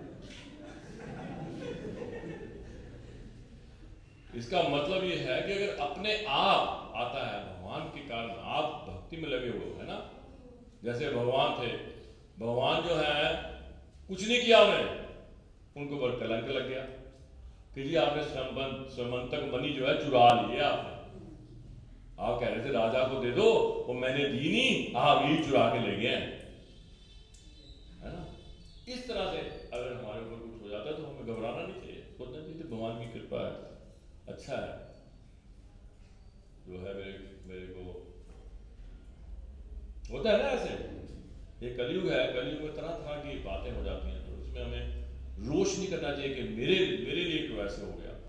इसका मतलब ये है कि अगर अपने आप आता है, भगवान के कारण आप भक्ति में लगे हुए है ना, जैसे भगवान थे, भगवान जो है कुछ नहीं किया उन्हें, उनको ऊपर कलंक लग गया कि जी आपने समंतक मणि जो है चुरा लिया, आपने, आप कह रहे थे राजा को दे दो, वो मैंने दी नहीं, आप यही चुरा के ले गए, है ना। इस तरह से अगर हमारे ऊपर कुछ हो जाता है तो हमें घबराना नहीं चाहिए, सोचना चाहिए भगवान की कृपा है, अच्छा है जो है मेरे मेरे को होता है ना। ऐसे ये कलयुग है, कलयुग में तरह तरह की बातें हो जाती हैं, तो उसमें हमें रोष नहीं करना चाहिए कि मेरे मेरे लिए क्यों ऐसे हो गया।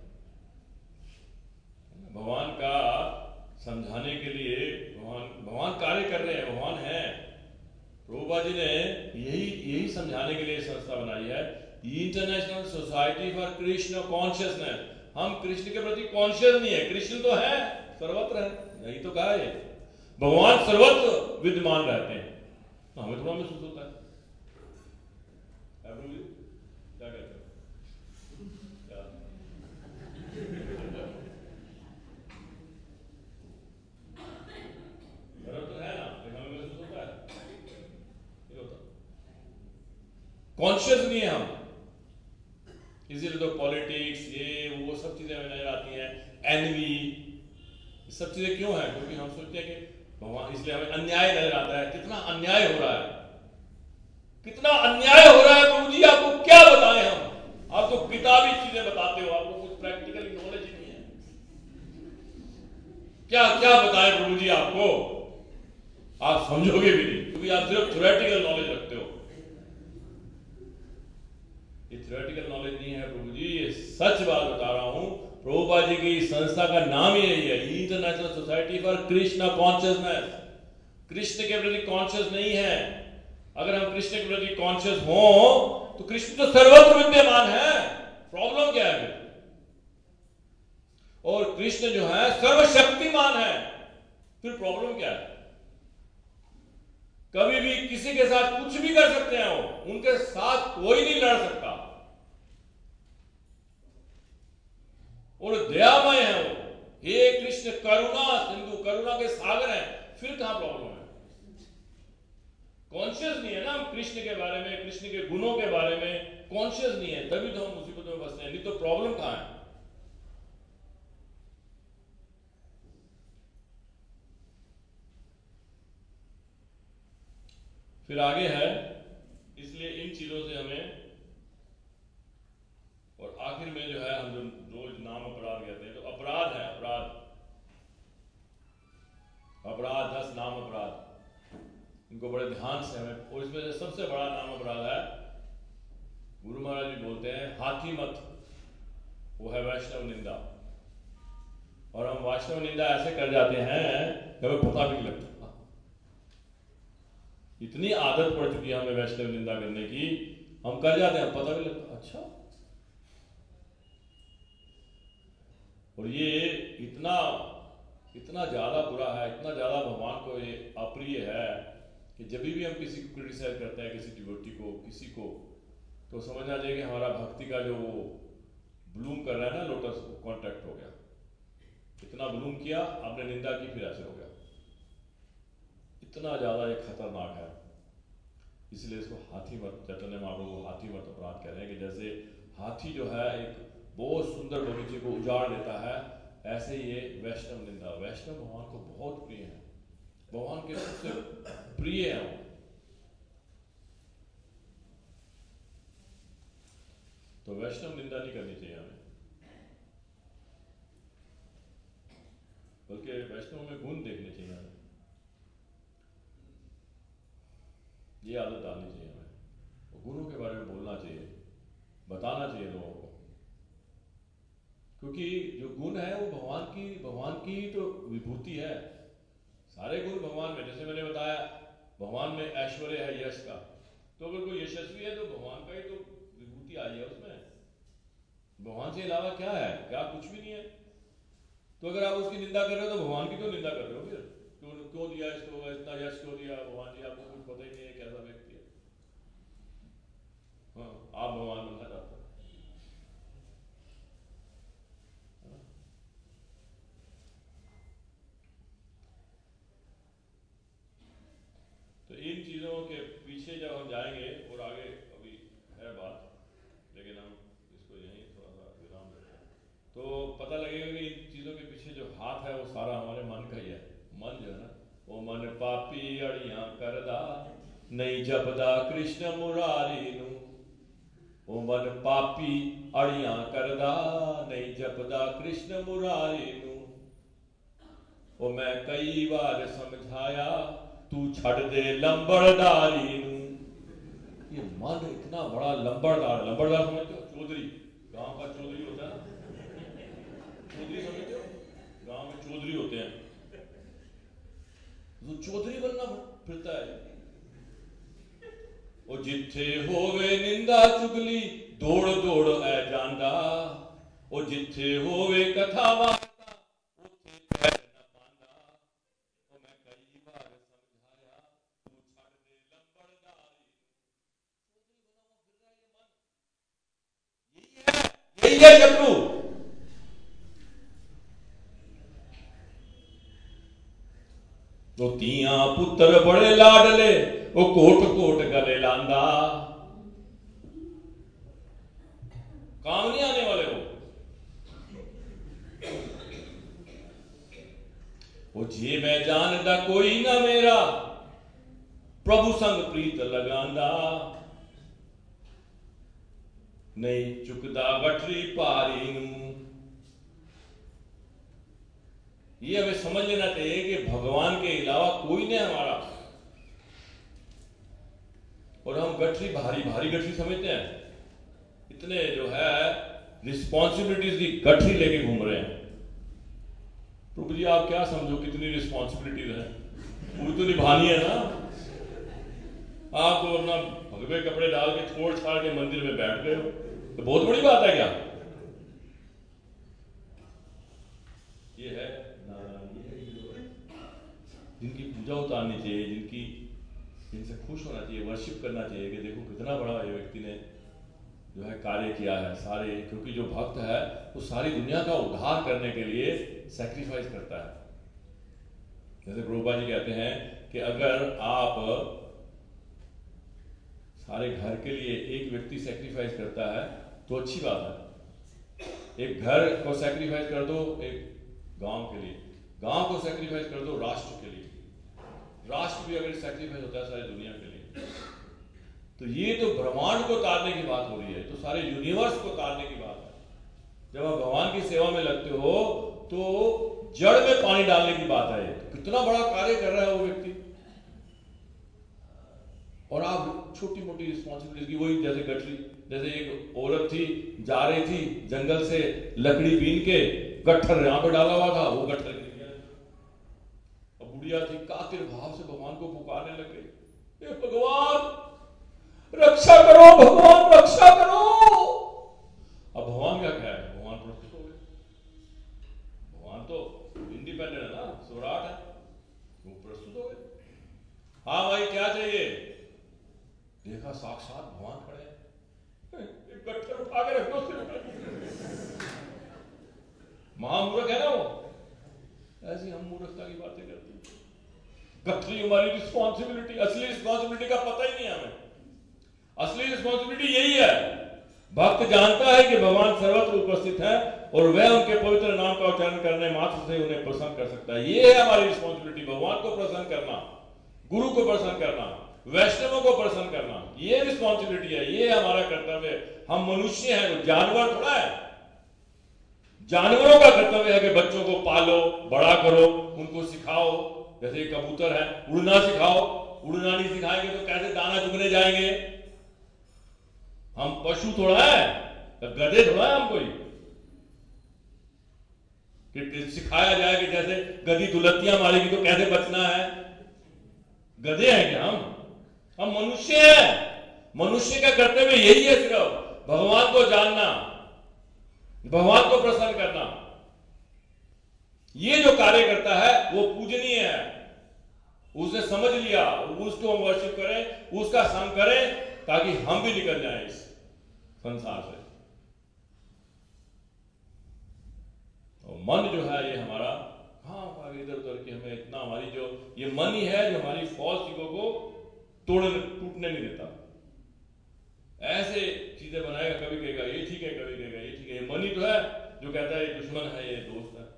भगवान का समझाने के लिए भगवान भगवान कार्य कर रहे हैं, भगवान है। प्रभुपाद जी ने यही यही समझाने के लिए संस्था बनाई है, International Society for Krishna Consciousness. हम कृष्ण के प्रति कॉन्शियस नहीं है, कृष्ण तो है, सर्वत्र है, यही तो कहा है, भगवान सर्वत्र विद्यमान रहते हैं, तो हमें थोड़ा महसूस होता है। क्या कहते हो, क्या तो है ना, हमें महसूस होता है, नहीं होता, कॉन्शियस नहीं है हम, इसीलिए तो पॉलिटिक्स ये वो सब चीजें हमें नजर आती हैं, एनवी, सब चीजें क्यों है, क्योंकि हम सोचते हैं कि भगवान, इसलिए हमें अन्याय नजर आता है। कितना अन्याय हो रहा है, कितना अन्याय हो रहा है प्रभु जी, आपको क्या बताएं हम? आप तो किताबी चीजें बताते हो, आपको कुछ प्रैक्टिकली नॉलेज ही नहीं है। क्या क्या बताएं प्रभु जी आपको, आप समझोगे भी नहीं, क्योंकि आप सिर्फ थ्योरेटिकल नॉलेज रखते हो। ये थ्योरेटिकल नॉलेज नहीं है प्रभु जी, ये सच बात बता रहा हूं। प्रभुपाद जी की संस्था का नाम ही यही है, International Society for Krishna Consciousness. Krishna के प्रति कॉन्शियस नहीं है। अगर हम कृष्ण के प्रति कॉन्शियस हो तो कृष्ण तो सर्वत्र विद्यमान है, प्रॉब्लम क्या है? और कृष्ण जो है सर्वशक्तिमान है, फिर प्रॉब्लम क्या है? कभी भी किसी के साथ कुछ भी कर सकते हैं वो, उनके साथ कोई नहीं लड़ सकता, और दयामय है वो। हे कृष्ण करुणा सिंधु, करुणा के सागर है, फिर कहां प्रॉब्लम है? कॉन्शियस नहीं है ना हम कृष्ण के बारे में, कृष्ण के गुणों के बारे में कॉन्शियस नहीं है, तभी तो हम मुसीबतों में फंसते हैं। नहीं तो प्रॉब्लम कहां है? फिर आगे है, इसलिए इन चीजों से हमें, और आखिर में जो है हम जो रोज नाम अपराध कहते हैं, तो अपराध है, अपराध अपराध दस नाम अपराध, इनको बड़े ध्यान से हमें, और इसमें से सबसे बड़ा नाम अपराध है, गुरु महाराज जी बोलते हैं हाथी मत, वो है वैष्णव निंदा। और हम वैष्णव निंदा ऐसे कर जाते हैं कि हमें पता भी नहीं लगता, इतनी आदत पड़ चुकी है हमें वैष्णव निंदा करने की, हम कर जाते हैं, पता भी लगता अच्छा। और ये इतना इतना ज्यादा बुरा है, इतना ज्यादा भगवान को ये अप्रिय है कि जब भी हम किसी को क्रिटिसाइज करते हैं, किसी डिवोटी को, किसी को, तो समझना चाहिए कि हमारा भक्ति का जो वो ब्लूम कर रहा है ना लोटस, वो कॉन्ट्रैक्ट हो गया। इतना ब्लूम किया, आपने निंदा की, फिर ऐसे हो गया। इतना ज्यादा ये खतरनाक है, इसलिए इसको हाथी मत, चैतन्य महाप्रभु हाथी मत अपराध कह रहे हैं कि जैसे हाथी जो है एक बहुत सुंदर बगीचे को उजाड़ देता है, ऐसे ये वैष्णव निंदा। वैष्णव भगवान को बहुत प्रिय है, भगवान के सबसे प्रिय है वो। तो वैष्णव निंदा नहीं करनी चाहिए हमें, बल्कि वैष्णव में गुण देखने चाहिए हमें, ये आदत डालनी चाहिए हमें, और गुणों के बारे में बोलना चाहिए, बताना चाहिए लोगों को, क्योंकि जो गुण है वो भगवान की भगवान की तो विभूति है। सारे गुण भगवान में, जैसे मैंने बताया भगवान में ऐश्वर्य है यश का, तो अगर कोई यशस्वी है तो भगवान का ही तो विभूति आई है उसमें, भगवान से अलावा क्या है? क्या कुछ भी नहीं है। तो अगर आप उसकी निंदा कर रहे हो तो भगवान की क्यों निंदा कर रहे हो? फिर क्यों क्यों दिया इसको, इतना यश क्यों दिया भगवान जी? आपको कुछ पता ही नहीं है कैसा व्यक्ति है। हाँ, आप भगवान बनना चाहते हो। तो इन चीजों के पीछे जब हम जाएंगे, और आगे अभी है बात, लेकिन हम इसको यहीं थोड़ा सा विराम देते हैं, तो पता लगेगा कि इन चीजों के पीछे जो हाथ है वो सारा हमारे मन का ही है। मन जो है ना, वो मन पापी अड़ियां करदा, नहीं जपदा कृष्ण मुरारी नू, वो मन पापी अड़ियां करदा, नहीं जपदा कृष्ण मुरारी नू, वो मैं कई बार समझाया, तू छड़ दे लंबड़दारी नू। ये मन इतना बड़ा लंबड़दार, लंबड़दार समझते हो? चौधरी, गांव का चौधरी होता है ना, चौधरी समझते हो? गांव में चौधरी होते हैं, तो चौधरी बनना फिरता है। ओ जिथे होवे निंदा चुगली, दौड़ दौड़ ऐ जांदा, ओ जिथे होवे कथा वार्ता, उथे पैर न पांदा, ओ मैं कई बार समझाया, तू छड़ दे लंबड़दारी। चौधरी बना हुआ फिर रहा है ये मन, यही है, यही है शत्रु। तो तिया पुत्र बड़े लाडले, वो कोट कोट गले लांदा, काम नहीं आने वाले वो। वो जे मैं जानदा कोई ना मेरा, प्रभु संग प्रीत लगांदा, नहीं चुकदा गठरी पारी नू। ये हमें समझ लेना चाहिए कि भगवान के अलावा कोई नहीं हमारा, और हम गठरी भारी भारी गठरी समझते हैं, इतने जो है रिस्पॉन्सिबिलिटीज की गठरी लेके घूम रहे हैं। प्रभु जी आप क्या समझो कितनी रिस्पॉन्सिबिलिटीज है, वो तो निभानी है ना। आप तो अपना भगवे कपड़े डाल के छोड़ छाड़ के मंदिर में बैठ गए हो, तो बहुत बड़ी बात है क्या? ये है जिनकी पूजा उतारनी चाहिए, जिनकी जिनसे खुश होना चाहिए, वर्शिप करना चाहिए कि देखो कितना बड़ा ये व्यक्ति ने जो है कार्य किया है सारे, क्योंकि जो भक्त है वो सारी दुनिया का उद्धार करने के लिए सैक्रिफाइस करता है। जैसे प्रभुपाद जी कहते हैं कि अगर आप सारे घर के लिए एक व्यक्ति सैक्रिफाइस करता है तो अच्छी बात है। एक घर को सैक्रिफाइस कर दो एक गांव के लिए, गांव को सैक्रिफाइस कर दो राष्ट्र के लिए, राष्ट्र भी अगर सैक्रिफाइस होता है सारी दुनिया के लिए, तो ये तो ब्रह्मांड को तारने की बात हो रही है, तो सारे यूनिवर्स को तारने की बात है। जब आप भगवान की सेवा में लगते हो तो जड़ में पानी डालने की बात है। तो कितना बड़ा कार्य कर रहा है वो व्यक्ति, और आप छोटी मोटी रिस्पॉन्सिबिलिटी, वही जैसे गठरी, जैसे एक औरत थी जा रही थी जंगल से लकड़ी बीन के, गट्ठर यहां पे डाला हुआ था, वो गट्ठर गिर गया। अब बुढ़िया थी, कातिर भाव से भगवान को पुकारने लगे, हे भगवान रक्षा करो, भगवान रक्षा करो। अब भगवान क्या कह है, भगवान प्रस्तुत हो गए। भगवान तो इंडिपेंडेंट है ना, स्वराट है, वो प्रस्तुत हो गए। हाँ भाई क्या चाहिए? देखा साक्षात भगवान खड़े हैं, एक गट्ठर उठा के रख दो सिर। महामूर्ख है ना वो, ऐसी हम मूर्खता की बातें करते हैं। गठरी हमारी रिस्पॉन्सिबिलिटी, असली रिस्पॉन्सिबिलिटी का पता ही नहीं है हमें। असली रिस्पॉन्सिबिलिटी यही है, भक्त जानता है कि भगवान सर्वत्र उपस्थित है और वह उनके पवित्र नाम का उच्चारण करने मात्र से उन्हें प्रसन्न कर सकता है। ये है हमारी रिस्पॉन्सिबिलिटी, भगवान को प्रसन्न करना, गुरु को प्रसन्न करना, वैष्णवों को प्रसन्न करना, ये रिस्पॉन्सिबिलिटी है, ये हमारा कर्तव्य है। हम मनुष्य हैं, जानवर थोड़ा है। जानवरों का कर्तव्य है कि बच्चों को पालो, बड़ा करो, उनको सिखाओ। जैसे कबूतर है, उड़ना सिखाओ, उड़ना नहीं सिखाएंगे तो कैसे दाना चुगने जाएंगे? हम पशु थोड़ा है, गधे थोड़ा है हम कोई कि सिखाया जाए कि जैसे गधी दुलत्तियां मारेगी तो कैसे बचना है। गधे हैं क्या हम? हम मनुष्य हैं। मनुष्य का कर्तव्य यही है, सिर्फ भगवान को जानना, भगवान को प्रसन्न करना। ये जो कार्य करता है वो पूजनीय है, उसने समझ लिया, उसको हम वर्शिप करें, उसका संग करें, ताकि हम भी निकल जाएं इस संसार से। और मन जो है ये हमारा कहां इधर उधर की, हमें इतना, हमारी जो ये मन ही है जो हमारी फॉल्स ईगो को तोड़ने टूटने नहीं देता। ऐसे चीजें बनाएगा, कभी कहेगा ये ठीक है, कभी कहेगा ये ठीक है। ये मन ही तो है जो कहता है ये दुश्मन है, ये दोस्त है।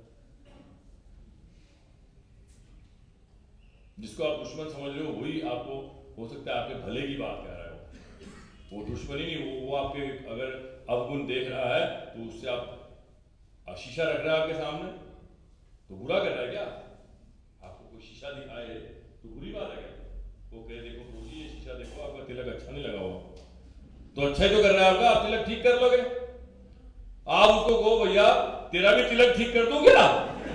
जिसको आप दुश्मन समझ रहे हो वही आपको हो सकता है आपके भले की बात कह रहा है, वो वो दुश्मनी नहीं, वो, वो आपके अगर अवगुण देख रहा है तो उससे आप शीशा रख रहा है आपके सामने तो बुरा कर रहा है क्या? आपको कोई शीशा दिखाए तो बुरी बात है क्या? वो कहे देखो प्रभु ये शीशा देखो, आपका तिलक अच्छा नहीं लगा हुआ, तो अच्छा ही तो कर रहा है आपका, आप तिलक ठीक कर लोगे। आप उसको कहो भैया तेरा भी तिलक ठीक कर दूं क्या?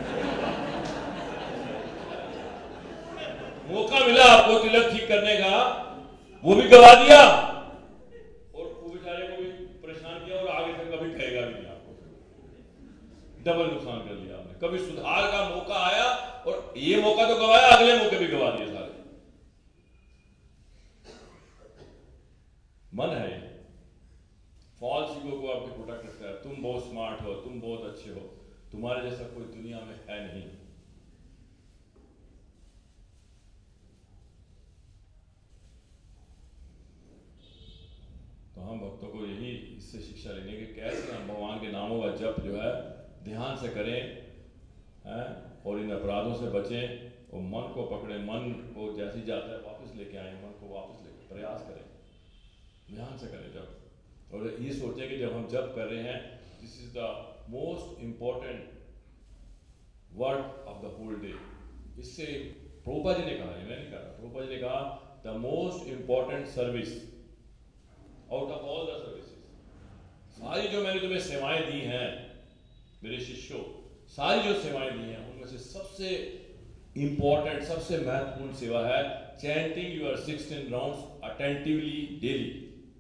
मौका मिला आपको तिलक ठीक करने का, वो भी गवा दिया और वो बेचारे को भी परेशान किया, और आगे से कभी कहेगा भी नहीं आपको, डबल नुकसान कर लिया आपने। कभी सुधार का मौका आया और ये मौका तो गवाया, अगले मौके भी गवा दिए सारे। मन है ये, फॉल्स ईगो को आपके प्रोटेक्ट करता है। तुम बहुत स्मार्ट हो, तुम बहुत अच्छे हो, तुम्हारे जैसा कोई दुनिया में है नहीं। तो हम भक्तों को यही इससे शिक्षा लेने की कैसे हम भगवान के नामों का जप जो है ध्यान से करें, है और इन अपराधों से बचें और मन को पकड़े, मन को जैसे जाता है वापस लेके आए, मन को वापस लेके प्रयास करें, ध्यान से करें जब, और ये सोचें कि जब हम जब कर रहे हैं, this is the most important work of the whole day. इससे प्रभुपाद जी ने कहा है, मैं नहीं कहा, प्रभुपाद जी ने कहा the most important service out of all the services, सारी जो मैंने तुम्हें सेवाएं दी हैं मेरे शिष्यों, सारी जो सेवाएं दी हैं उनमें से सबसे इंपॉर्टेंट, सबसे महत्वपूर्ण सेवा है chanting your sixteen rounds attentively daily.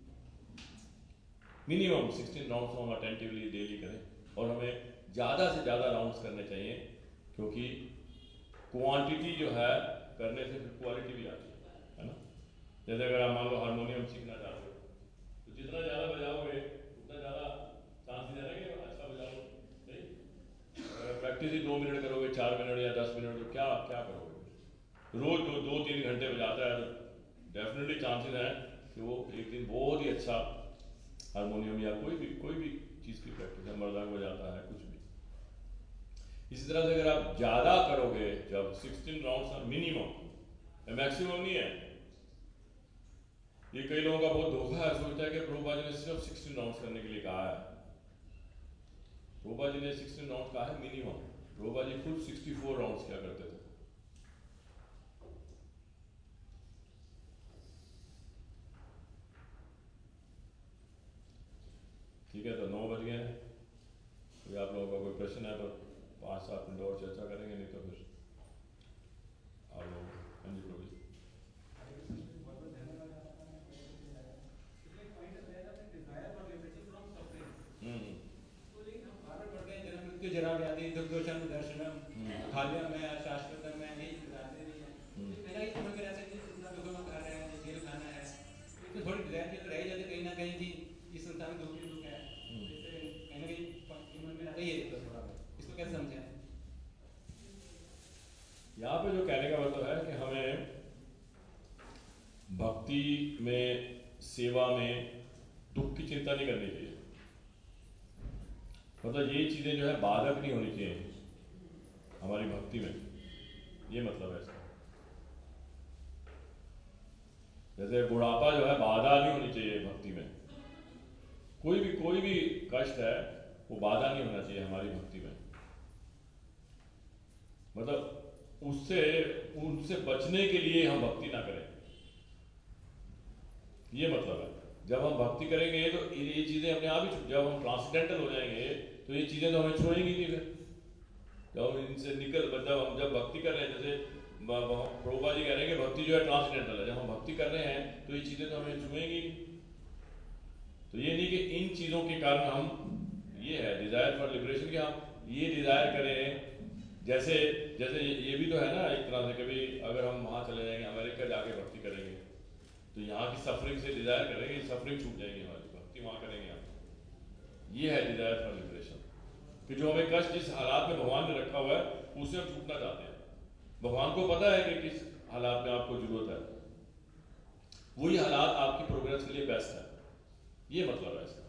Minimum sixteen rounds हम अटेंटिवली डेली करें, और हमें ज़्यादा से ज़्यादा राउंड्स करने चाहिए, क्योंकि क्वांटिटी जो है करने से फिर क्वालिटी भी आती है, है ना। जैसे अगर आप मान लो हारमोनियम सीखना चाहते हो, तो जितना ज़्यादा बजाओगे उतना ज़्यादा चांसेस है कि अच्छा बजाओ, नहीं। अगर प्रैक्टिस ही दो मिनट करोगे, चार मिनट या दस मिनट, तो क्या क्या करोगे? रोज दो दो तीन घंटे बजाता है, डेफिनेटली चांसेस हैं कि वो एक दिन बहुत ही अच्छा हारमोनियम या कोई भी कोई भी चीज़ की प्रैक्टिस है, मृदंग बजाता है, कुछ भी। इसी तरह से अगर आप ज़्यादा करोगे, जब सिक्सटीन राउंड्स मिनिमम, मैक्सिमम नहीं है। ये कई लोगों का बहुत धोखा है, सोचता है कि प्रभुपाद जी ने सिर्फ सिक्सटीन राउंड्स करने के लिए कहा है। प्रभुपाद जी ने सिक्सटीन राउंड कहा है मिनिमम। प्रभुपाद जी खुद सिक्सटी फोर राउंड्स क्या करते थे। ठीक है, तो नौ बज गए हैं। कोई आप लोगों का कोई प्रश्न है तो पाँच सात मिनट और चर्चा करेंगे, नहीं तो फिर आप लोग। हाँ जी प्रभु जी। जरा व्याधि दुर्दोषम दर्शनम खाद्य में शाश्वत में यही बताते नहीं है। मेरा ही समझ रहा है कि इतना दुखों में खा रहे हैं, जेल खाना है, तो थोड़ी डिजायर की तो रह जाती कहीं ना कहीं कि इस संसार में दुख ही दुख है, जैसे कहीं ना कहीं मन में आता ही है तो थोड़ा बहुत। इसको कैसे समझें? यहाँ पे जो कहने का मतलब है कि हमें भक्ति में, सेवा में दुख की चिंता नहीं करनी चाहिए। मतलब ये चीजें जो है बाधक नहीं होनी चाहिए हमारी भक्ति में, ये मतलब है इसका। जैसे बुढ़ापा जो है बाधा नहीं होनी चाहिए भक्ति में, कोई भी कोई भी कष्ट है वो बाधा नहीं होना चाहिए हमारी भक्ति में। मतलब उससे उनसे बचने के लिए हम भक्ति ना करें, ये मतलब है। जब हम भक्ति करेंगे तो ये चीजें अपने आप ही, जब हम ट्रांसडेंटल हो जाएंगे तो ये चीजें तो हमें छुएंगी नहीं। फिर जब हम इनसे निकल, जब हम जब भक्ति कर रहे हैं, जैसे प्रभुपाद जी कह रहे हैं कि भक्ति जो है ट्रांसडेंटल है, जब हम भक्ति कर रहे हैं तो ये चीजें तो हमें छुएंगी। तो ये नहीं कि इन चीजों के कारण हम, ये है डिजायर फॉर लिबरेशन, कि हम ये डिजायर करें। जैसे जैसे ये भी तो है ना एक तरह से, कभी अगर हम वहां चले जाएंगे, अमेरिका जाके भक्ति करेंगे, तो यहाँ की सफरिंग से डिजायर करेंगे, सफरिंग छूट जाएगी हमारी, भक्ति वहां करेंगे आप। ये है डिजायर फॉर लिबरेशन, कि जो हमें कष्ट जिस हालात में भगवान ने रखा हुआ है उससे हम छूटना चाहते हैं। भगवान को पता है कि किस हालात में आपको जरूरत है, वही हालात आपकी प्रोग्रेस के लिए बेस्ट है, ये मतलब है इसका।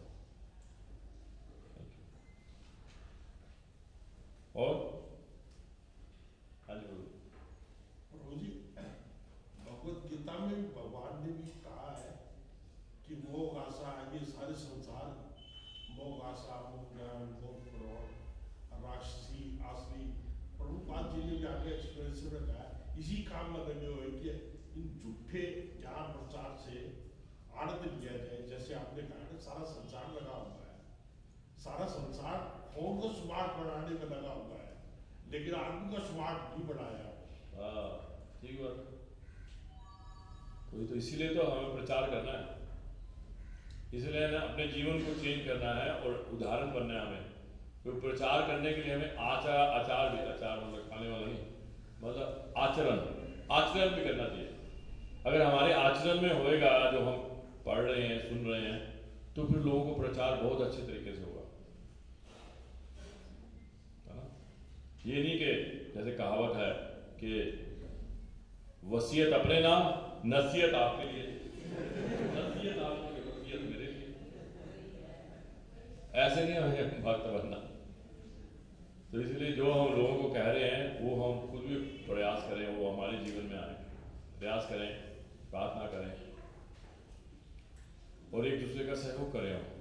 और हाँ जी प्रभु जी, भगवत गीता में भी भगवान ने भी कहा है कि मोह आशा, ये सारे संसार, मोह आशा, मोह ज्ञान, मोह क्रोध, राक्षसी, आसली, प्रभुपाद जी ने भी आगे एक्सप्रेशन में कहा है, इसी काम में लगे हुए कि इन झूठे ज्ञान प्रचार से आनंद लिया जाए। जैसे आपने कहा कि सारा संसार लगा हुआ है, सारा संसार होम को स्मार्ट बनाने में लगा हुआ है, लेकिन आदमी को स्मार्ट नहीं बनाया। हाँ ठीक बात। तो, तो इसीलिए तो हमें प्रचार करना है, इसलिए ना अपने जीवन को चेंज करना है और उदाहरण बनना है हमें। तो प्रचार करने के लिए हमें आचार आचार भी, आचार मतलब खाने वाला नहीं, मतलब आचरण आचरण भी करना चाहिए। अगर हमारे आचरण में होएगा जो हम पढ़ रहे हैं, सुन रहे हैं, तो फिर लोगों को प्रचार बहुत अच्छे तरीके से होगा, है ना। ये नहीं कि जैसे कहावत है कि वसीयत अपने नाम, नसीहत आपके लिए, नसीहत आपके लिए, वसीयत मेरे लिए। ऐसे नहीं हमें भक्त बनना। तो इसलिए जो हम लोगों को कह रहे हैं वो हम खुद भी प्रयास करें, वो हमारे जीवन में आए, प्रयास करें, प्रार्थना करें और एक दूसरे का सहयोग करें हम।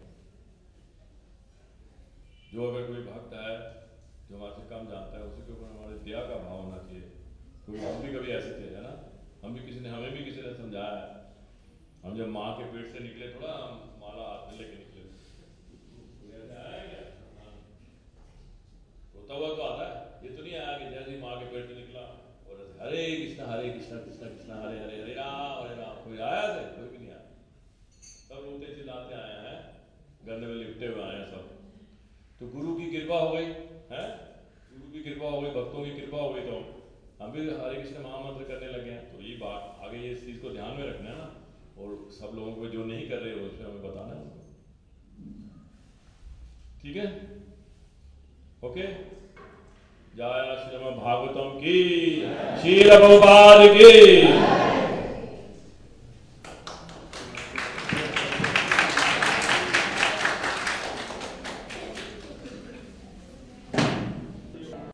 जो अगर कोई भक्त है जो हमारे कम जानता है उसी के ऊपर हमारे दया का भाव होना चाहिए, क्योंकि हम भी कभी ऐसे थे, है ना, हम भी किसी ने हमें भी किसी ने समझाया है। हम जब माँ के पेट से निकले थोड़ा हम माला हाथ में लेके निकले, आया क्या होता हुआ तो आता है, ये तो नहीं आया कि जैसे ही माँ के पेट से निकला और हरे कृष्णा हरे कृष्णा कृष्णा कृष्णा हरे हरे हरे राम हरे राम, कोई आया थे? कोई भी नहीं आया, सब रोते चिल्लाते आए हैं, गन्ने में लिपटे हुए आए हैं सब। तो गुरु की कृपा हो गई है, गुरु की कृपा हो गई, भक्तों की कृपा हो गई, तो हम भी हरे कृष्ण महामंत्र करने लगे हैं। तो ये बात आगे ये इस चीज को ध्यान में रखना है ना, और सब लोगों को जो नहीं कर रहे हो उसमें हमें बताना है उनको, ठीक है, ओके। जय श्रीमद् भागवतम की, श्रील प्रभुपाद की।